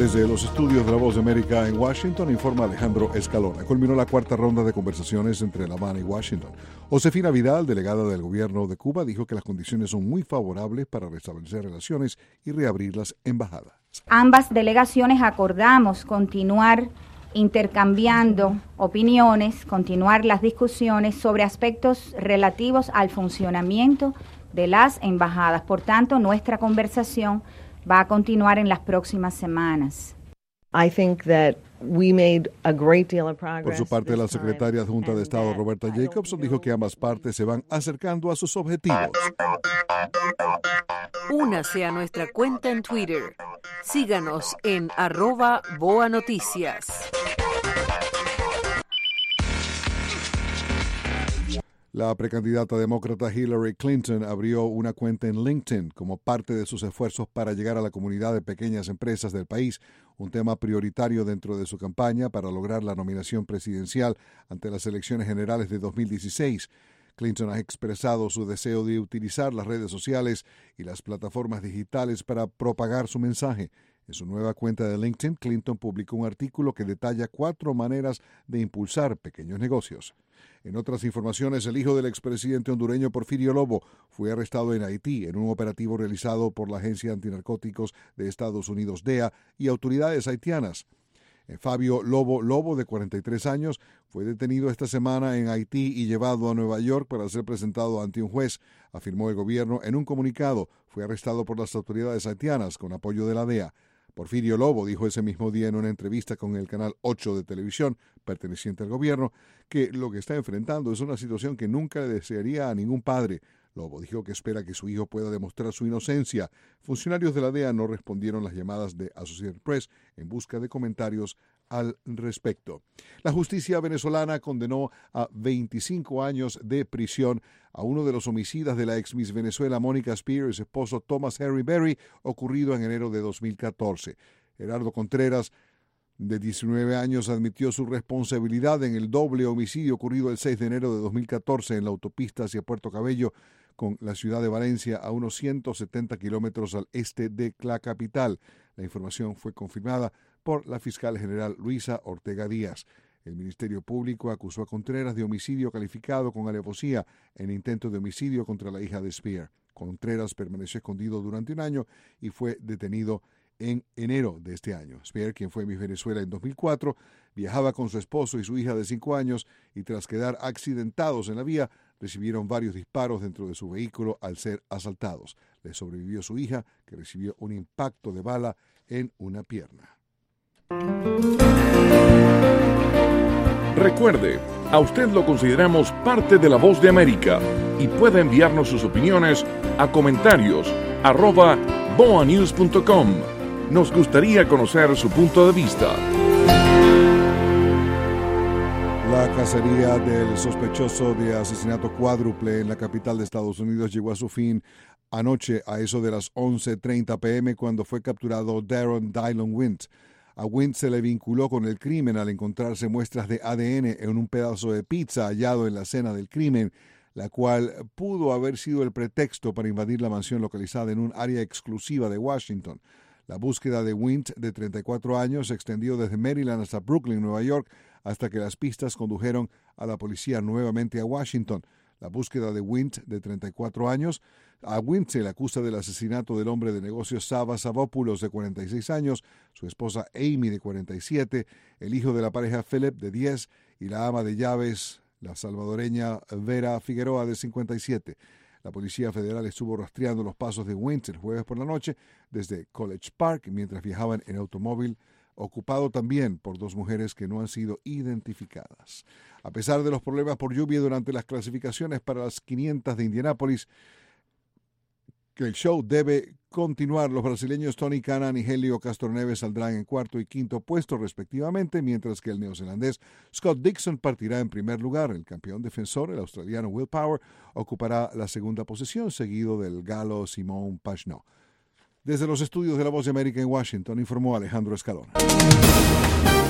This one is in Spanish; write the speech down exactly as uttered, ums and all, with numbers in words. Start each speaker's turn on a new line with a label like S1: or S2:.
S1: Desde los estudios de La Voz de América en Washington, informa Alejandro Escalona. Culminó la cuarta ronda de conversaciones entre La Habana y Washington. Josefina Vidal, delegada del gobierno de Cuba, dijo que las condiciones son muy favorables para restablecer relaciones y reabrir las embajadas.
S2: Ambas delegaciones acordamos continuar intercambiando opiniones, continuar las discusiones sobre aspectos relativos al funcionamiento de las embajadas. Por tanto, nuestra conversación va a continuar en las próximas semanas.
S3: I think that we made a great deal of progress.
S1: Por su parte, la secretaria adjunta de Estado, Roberta Jacobson, dijo que ambas partes se van acercando a sus objetivos.
S4: Únase a nuestra cuenta en Twitter. Síganos en arroba Boa Noticias.
S1: La precandidata demócrata Hillary Clinton abrió una cuenta en LinkedIn como parte de sus esfuerzos para llegar a la comunidad de pequeñas empresas del país, un tema prioritario dentro de su campaña para lograr la nominación presidencial ante las elecciones generales de dos mil dieciséis. Clinton ha expresado su deseo de utilizar las redes sociales y las plataformas digitales para propagar su mensaje. En su nueva cuenta de LinkedIn, Clinton publicó un artículo que detalla cuatro maneras de impulsar pequeños negocios. En otras informaciones, el hijo del expresidente hondureño Porfirio Lobo fue arrestado en Haití en un operativo realizado por la Agencia Antinarcóticos de Estados Unidos, D E A, y autoridades haitianas. Fabio Lobo Lobo, de cuarenta y tres años, fue detenido esta semana en Haití y llevado a Nueva York para ser presentado ante un juez, afirmó el gobierno en un comunicado. Fue arrestado por las autoridades haitianas con apoyo de la D E A. Porfirio Lobo dijo ese mismo día en una entrevista con el Canal ocho de televisión, perteneciente al gobierno, que lo que está enfrentando es una situación que nunca le desearía a ningún padre. Lobo dijo que espera que su hijo pueda demostrar su inocencia. Funcionarios de la D E A no respondieron las llamadas de Associated Press en busca de comentarios al respecto. La justicia venezolana condenó a veinticinco años de prisión a uno de los homicidas de la ex Miss Venezuela Mónica Spears, esposo Thomas Harry Berry, ocurrido en enero de dos mil catorce. Gerardo Contreras, de diecinueve años, admitió su responsabilidad en el doble homicidio ocurrido el seis de enero de dos mil catorce en la autopista hacia Puerto Cabello, con la ciudad de Valencia a unos ciento setenta kilómetros al este de la capital. La información fue confirmada por la fiscal general Luisa Ortega Díaz. El Ministerio Público acusó a Contreras de homicidio calificado con alevosía en intento de homicidio contra la hija de Spear. Contreras permaneció escondido durante un año y fue detenido en enero de este año. Spear, quien fue Miss Venezuela en dos mil cuatro, viajaba con su esposo y su hija de cinco años y tras quedar accidentados en la vía, recibieron varios disparos dentro de su vehículo al ser asaltados. Le sobrevivió su hija, que recibió un impacto de bala en una pierna.
S5: Recuerde, a usted lo consideramos parte de La Voz de América y puede enviarnos sus opiniones a comentarios arroba boa news punto com. Nos gustaría conocer su punto de vista.
S1: La cacería del sospechoso de asesinato cuádruple en la capital de Estados Unidos llegó a su fin anoche a eso de las once treinta p m cuando fue capturado Darren Dylan Wint. A Wint se le vinculó con el crimen al encontrarse muestras de A D N en un pedazo de pizza hallado en la escena del crimen, la cual pudo haber sido el pretexto para invadir la mansión localizada en un área exclusiva de Washington. La búsqueda de Wint, de treinta y cuatro años, se extendió desde Maryland hasta Brooklyn, Nueva York, hasta que las pistas condujeron a la policía nuevamente a Washington. La búsqueda de Wint, de treinta y cuatro años, a Wint se le acusa del asesinato del hombre de negocios Sava Savopoulos, de cuarenta y seis años, su esposa Amy, de cuarenta y siete, el hijo de la pareja Philip, de diez, y la ama de llaves, la salvadoreña Vera Figueroa, de cincuenta y siete. La Policía Federal estuvo rastreando los pasos de Wint el jueves por la noche desde College Park mientras viajaban en automóvil, ocupado también por dos mujeres que no han sido identificadas. A pesar de los problemas por lluvia durante las clasificaciones para las quinientas de Indianápolis, que el show debe continuar. Los brasileños Tony Kanaan y Helio Castroneves saldrán en cuarto y quinto puesto respectivamente, mientras que el neozelandés Scott Dixon partirá en primer lugar. El campeón defensor, el australiano Will Power, ocupará la segunda posición, seguido del galo Simon Pagenaud. Desde los estudios de La Voz de América en Washington, informó Alejandro Escalona.